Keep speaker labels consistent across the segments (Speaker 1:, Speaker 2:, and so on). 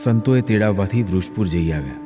Speaker 1: સંતોએ તેડાવવાથી વૃષપુર જઈ આવ્યા.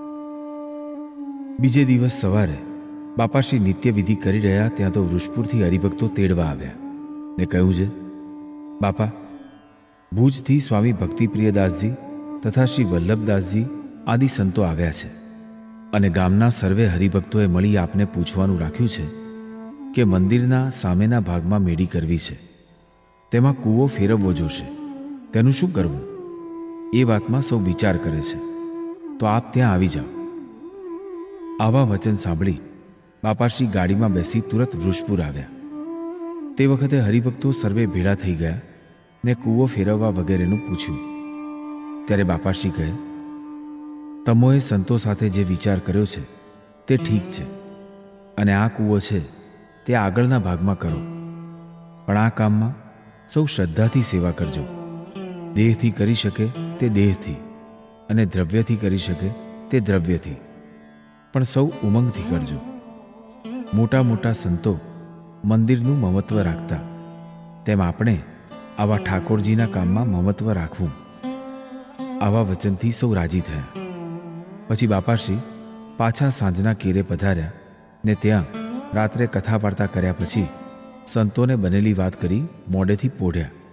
Speaker 1: બીજે દિવસ સવારે બાપાશ્રી નિત્ય વિધિ કરી રહ્યા ત્યાં તો વૃષપુરથી હરિભક્તો તેડવા આવ્યા ને કહ્યું છે, બાપા, ભુજથી સ્વામી ભક્તિપ્રિયદાસજી તથા શ્રી વલ્લભદાસજી આદિ સંતો આવ્યા છે અને ગામના સર્વે હરિભક્તોએ મળી આપને પૂછવાનું રાખ્યું છે કે મંદિરના સામેના ભાગમાં મેડી કરવી છે, તેમાં કૂવો ફેરવવો જોશે, તેનું શું કરવું? એ વાતમાં સૌ વિચાર કરે છે, તો આપ ત્યાં આવી જાઓ. આવા વચન સાંભળી બાપાશ્રી ગાડીમાં બેસી તુરત વૃષપુર આવ્યા. તે વખતે હરિભક્તો સર્વે ભેળા થઈ ગયા ને કૂવો ફેરવવા વગેરેનું પૂછ્યું. ત્યારે બાપાશ્રી કહે, તમોએ સંતો સાથે જે વિચાર કર્યો છે તે ઠીક છે અને આ કૂવો છે તે આગળના ભાગમાં કરો, પણ આ કામમાં સૌ શ્રદ્ધાથી સેવા કરજો. દેહથી કરી શકે તે દેહથી અને દ્રવ્યથી કરી શકે તે દ્રવ્યથી, પણ સૌ ઉમંગથી કરજો. મોટા મોટા સંતો મંદિરનું મમત્વ રાખતા, તેમ આપણે આવા ઠાકોરજીના કામમાં મમત્વ રાખવું. આવા વચનથી સૌ રાજી થયા. પછી બાપાશ્રી પાછા સાંજના કેરે પધાર્યા ને ત્યાં રાત્રે કથા વાર્તા કર્યા પછી સંતોને બનેલી વાત કરી મોડેથી પોઢ્યા.